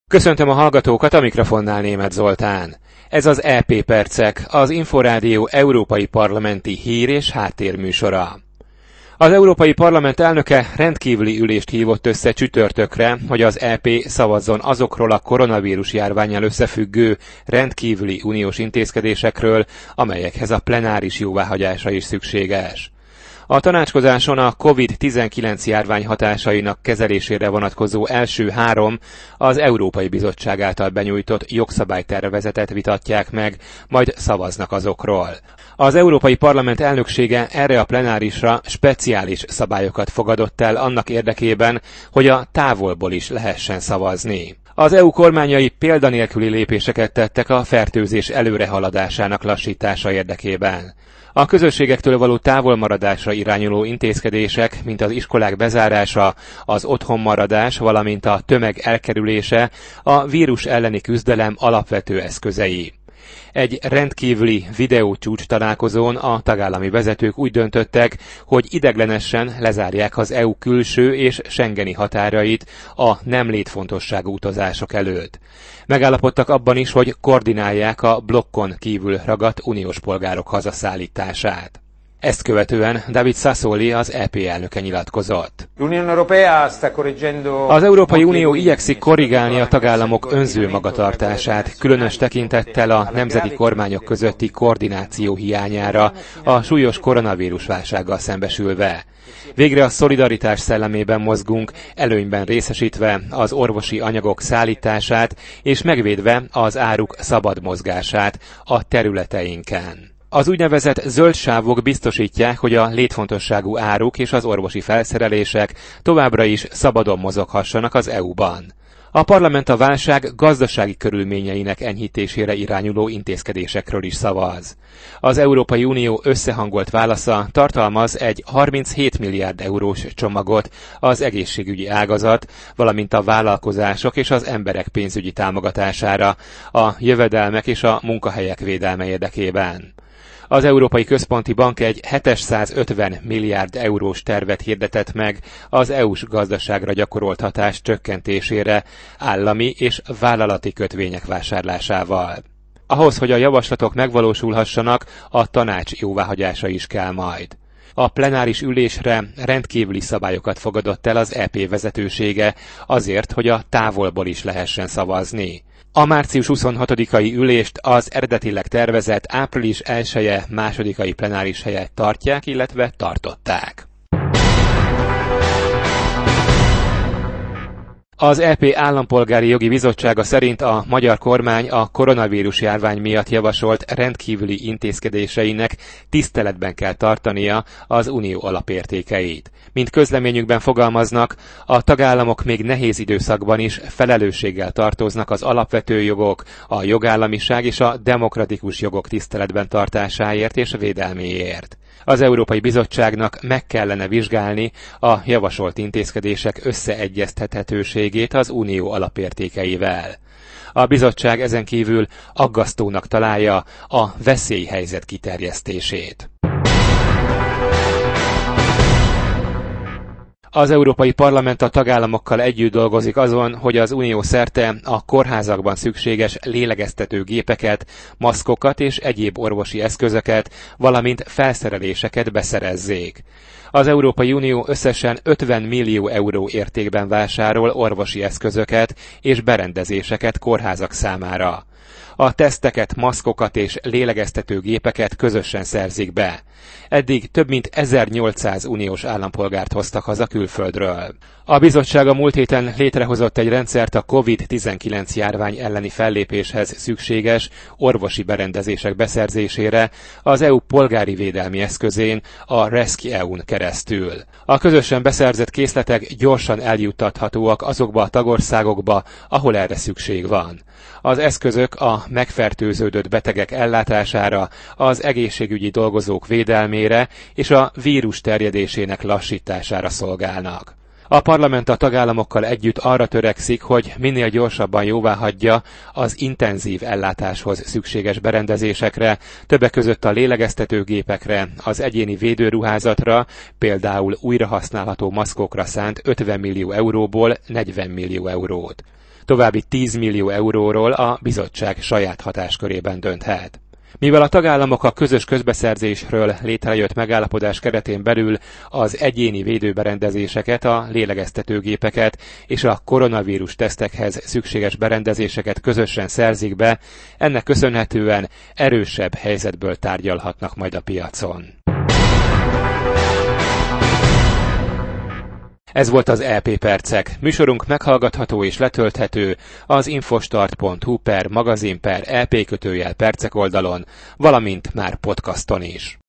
Köszöntöm a hallgatókat, a mikrofonnál Németh Zoltán. Ez az EP Percek, az Inforádió európai parlamenti hír- és háttérműsora. Az Európai Parlament elnöke rendkívüli ülést hívott össze csütörtökre, hogy az EP szavazzon azokról a koronavírus járvánnyal összefüggő rendkívüli uniós intézkedésekről, amelyekhez a plenáris jóváhagyása is szükséges. A tanácskozáson a COVID-19 járvány hatásainak kezelésére vonatkozó első 3 az Európai Bizottság által benyújtott jogszabálytervezetet vitatják meg, majd szavaznak azokról. Az Európai Parlament elnöksége erre a plenárisra speciális szabályokat fogadott el annak érdekében, hogy a távolból is lehessen szavazni. Az EU kormányai példanélküli lépéseket tettek a fertőzés előrehaladásának lassítása érdekében. A közösségektől való távolmaradásra irányuló intézkedések, mint az iskolák bezárása, az otthonmaradás, valamint a tömeg elkerülése a vírus elleni küzdelem alapvető eszközei. Egy rendkívüli videócsúcs találkozón a tagállami vezetők úgy döntöttek, hogy ideiglenesen lezárják az EU külső és schengeni határait a nem létfontosságú utazások előtt. Megállapodtak abban is, hogy koordinálják a blokkon kívül ragadt uniós polgárok hazaszállítását. Ezt követően David Sassoli, az EP elnöke nyilatkozott. Az Európai Unió igyekszik korrigálni a tagállamok önző magatartását, különös tekintettel a nemzeti kormányok közötti koordináció hiányára, a súlyos koronavírus válsággal szembesülve. Végre a szolidaritás szellemében mozgunk, előnyben részesítve az orvosi anyagok szállítását és megvédve az áruk szabad mozgását a területeinken. Az úgynevezett zöld sávok biztosítják, hogy a létfontosságú áruk és az orvosi felszerelések továbbra is szabadon mozoghassanak az EU-ban. A parlament a válság gazdasági körülményeinek enyhítésére irányuló intézkedésekről is szavaz. Az Európai Unió összehangolt válasza tartalmaz egy 37 milliárd eurós csomagot az egészségügyi ágazat, valamint a vállalkozások és az emberek pénzügyi támogatására, a jövedelmek és a munkahelyek védelme érdekében. Az Európai Központi Bank egy 750 milliárd eurós tervet hirdetett meg az EU-s gazdaságra gyakorolt hatás csökkentésére állami és vállalati kötvények vásárlásával. Ahhoz, hogy a javaslatok megvalósulhassanak, a tanács jóváhagyása is kell majd. A plenáris ülésre rendkívüli szabályokat fogadott el az EP vezetősége azért, hogy a távolból is lehessen szavazni. A március 26-ai ülést az eredetileg tervezett április 1-e másodikai plenáris helyett tartják, illetve tartották. Az EP Állampolgári Jogi Bizottsága szerint a magyar kormány a koronavírus járvány miatt javasolt rendkívüli intézkedéseinek tiszteletben kell tartania az unió alapértékeit. Mint közleményükben fogalmaznak, a tagállamok még nehéz időszakban is felelősséggel tartoznak az alapvető jogok, a jogállamiság és a demokratikus jogok tiszteletben tartásáért és védelméért. Az Európai Bizottságnak meg kellene vizsgálni a javasolt intézkedések összeegyeztethetőségét az unió alapértékeivel. A bizottság ezen kívül aggasztónak találja a veszélyhelyzet kiterjesztését. Az Európai Parlament a tagállamokkal együtt dolgozik azon, hogy az unió szerte a kórházakban szükséges lélegeztető gépeket, maszkokat és egyéb orvosi eszközöket, valamint felszereléseket beszerezzék. Az Európai Unió összesen 50 millió euró értékben vásárol orvosi eszközöket és berendezéseket kórházak számára. A teszteket, maszkokat és lélegeztető gépeket közösen szerzik be. Eddig több mint 1800 uniós állampolgárt hoztak haza külföldről. A bizottság a múlt héten létrehozott egy rendszert a COVID-19 járvány elleni fellépéshez szükséges orvosi berendezések beszerzésére az EU polgári védelmi eszközén, a RescEU-n keresztül. A közösen beszerzett készletek gyorsan eljuttathatóak azokba a tagországokba, ahol erre szükség van. Az eszközök a megfertőződött betegek ellátására, az egészségügyi dolgozók védelmére és a vírus terjedésének lassítására szolgálnak. A parlament a tagállamokkal együtt arra törekszik, hogy minél gyorsabban jóváhagyja az intenzív ellátáshoz szükséges berendezésekre, többek között a lélegeztetőgépekre, az egyéni védőruházatra, például újrahasználható maszkokra szánt 50 millió euróból 40 millió eurót. További 10 millió euróról a bizottság saját hatáskörében dönthet. Mivel a tagállamok a közös közbeszerzésről létrejött megállapodás keretén belül az egyéni védőberendezéseket, a lélegeztetőgépeket és a koronavírus tesztekhez szükséges berendezéseket közösen szerzik be, ennek köszönhetően erősebb helyzetből tárgyalhatnak majd a piacon. Ez volt az EP Percek. Műsorunk meghallgatható és letölthető az infostart.hu/magazin/EP_percek oldalon, valamint már podcaston is.